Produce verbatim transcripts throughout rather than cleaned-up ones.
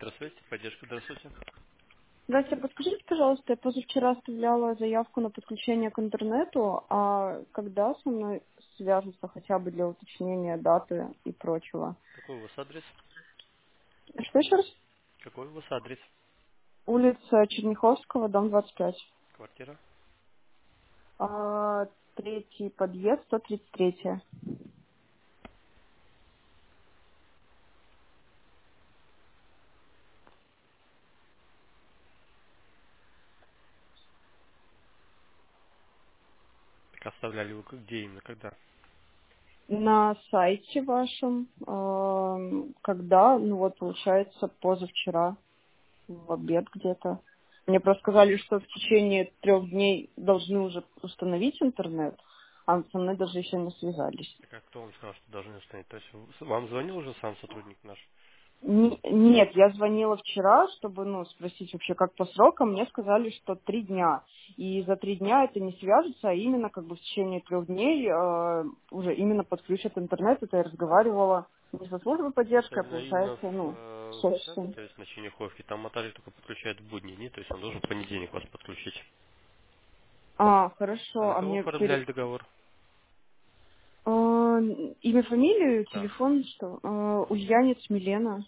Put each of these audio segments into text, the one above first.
Электросвязь, поддержка, здравствуйте. Здравствуйте, подскажите, пожалуйста, я позавчера оставляла заявку на подключение к интернету, а когда со мной свяжутся хотя бы для уточнения даты и прочего? Какой у вас адрес? Что еще раз? Какой у вас адрес? Улица Черняховского, дом двадцать пять. Квартира? А, третий подъезд, сто тридцать три. Так оставляли вы где именно, когда? На сайте вашем, ам, когда, ну вот, получается, позавчера, в обед где-то. Мне просто сказали, что в течение трех дней должны уже установить интернет, а со мной даже еще не связались. Так а кто вам сказал, что должны установить? То есть в- вам звонил уже сам сотрудник наш? Ни- Нет, я звонила вчера, чтобы, ну, спросить вообще, как по срокам. Мне сказали, что три дня. И за три дня это не свяжется, а именно как бы в течение трех дней э, уже именно подключат интернет. Это я разговаривала не со службой То есть поддержки, а именно, именно получается, в, ну, э, с сейчас, офисом. то есть на Черняховке, там монтажник только подключает в будние дни, то есть он должен в понедельник вас подключить. А, А на хорошо, а кого мне перед... оформляли договор? э, имя, фамилию, Да. телефон, что? Э, Ульянец Милена.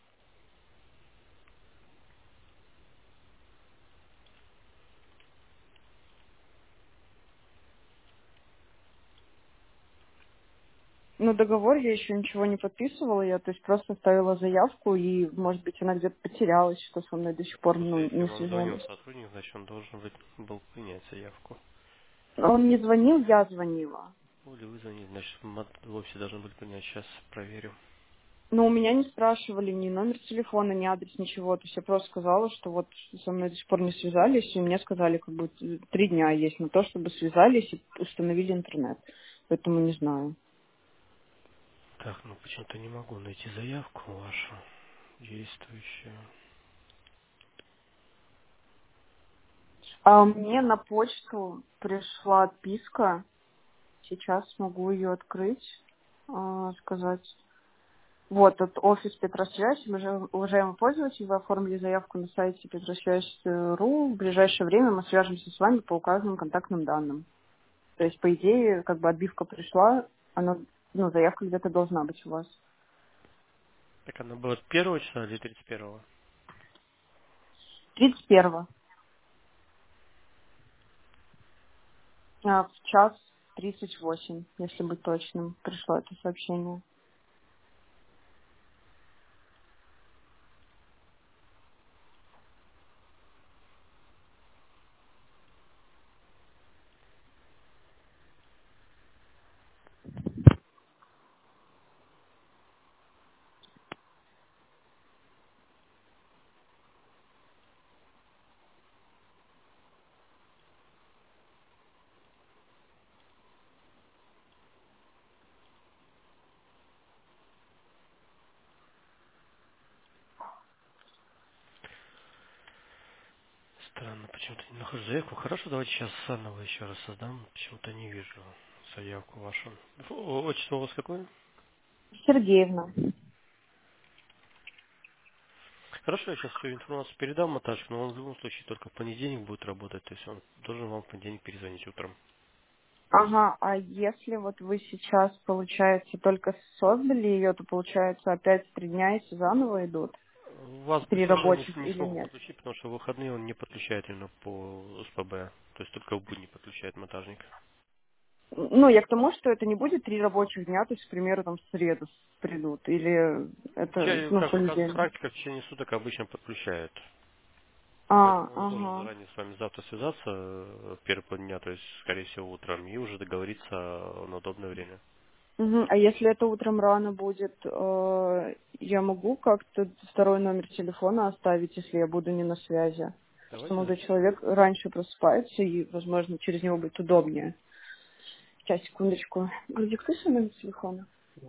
Ну, договор я еще ничего не подписывала, я, то есть, просто оставила заявку, и, может быть, она где-то потерялась, что со мной до сих пор, Просто ну, если не вам звонил связались. сотрудник, значит он должен быть, был принять заявку. Он не звонил, я звонила. Ну, или вы звонили, значит в мат- в офисе должны были принять. Сейчас проверю. Но у меня не спрашивали ни номер телефона, ни адрес, ничего. То есть я просто сказала, что вот со мной до сих пор не связались, и мне сказали, как бы три дня есть на то, чтобы связались и установили интернет. Поэтому не знаю. Так, ну почему-то не могу найти заявку вашу действующую. А мне на почту пришла отписка. Сейчас могу ее открыть, а, сказать. Вот, от офис Петросвязь. Уважаем- Уважаемый пользователь, вы оформили заявку на сайте петросвязь точка ру. В ближайшее время мы свяжемся с вами по указанным контактным данным. То есть, по идее, как бы отбивка пришла, она, ну, заявка где-то должна быть у вас. Так она была первого числа или тридцать первого? тридцать первого а, в час тридцать восемь, если быть точным, пришло это сообщение. Странно, почему-то не нахожу заявку. Хорошо, давайте сейчас заново еще раз создам. Почему-то не вижу заявку вашу. О- Отчество у вас какое? Сергеевна. Хорошо, я сейчас всю информацию передам монтажнику, но он в любом случае только в понедельник будет работать, то есть он должен вам в понедельник перезвонить утром. Ага, а если вот вы сейчас, получается, только создали ее, то, получается, опять три дня и заново идут? Вас Три будет уже не, рабочих не или смогут нет? подключить, потому что в выходные он не подключает именно по СПБ, то есть только в будни подключает монтажник. Ну, я к тому, что это не будет три рабочих дня, то есть, к примеру, там, в среду придут, или В это, течение- ну, как показывает понедельник. практика, в течение суток обычно подключают. А, Поэтому он должен ага. заранее с вами завтра связаться э, в первый полдня, то есть, скорее всего, утром, и уже договориться на удобное время. Мгм. А если это утром рано будет, э, я могу как-то второй номер телефона оставить, если я буду не на связи? Что Давайте молодой запишем. человек раньше просыпается, и, возможно, через него будет удобнее. Сейчас, секундочку. Диктуй свой номер телефона.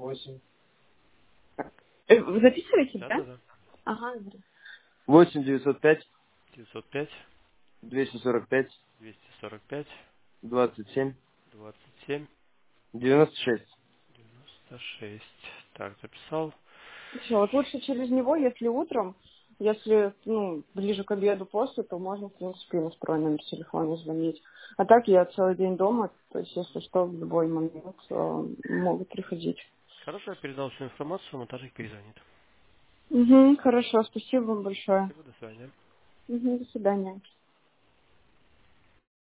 Э, Вы записываете, Да, да? да, да. Ага, говорю. восемь девятьсот пять девятьсот пять двести сорок пять двести сорок пять двадцать семь двадцать семь девяносто шесть. девяносто шесть. Так, записал. Все, вот лучше через него, если утром. Если, ну, ближе к обеду после, то можно, в принципе, и на второй номер телефона звонить. А так я целый день дома, то есть, если что, в любой момент э, могут приходить. Хорошо, я передал всю информацию, монтажник перезвонит. Угу, хорошо, спасибо вам большое. Спасибо, до свидания. Угу, до свидания.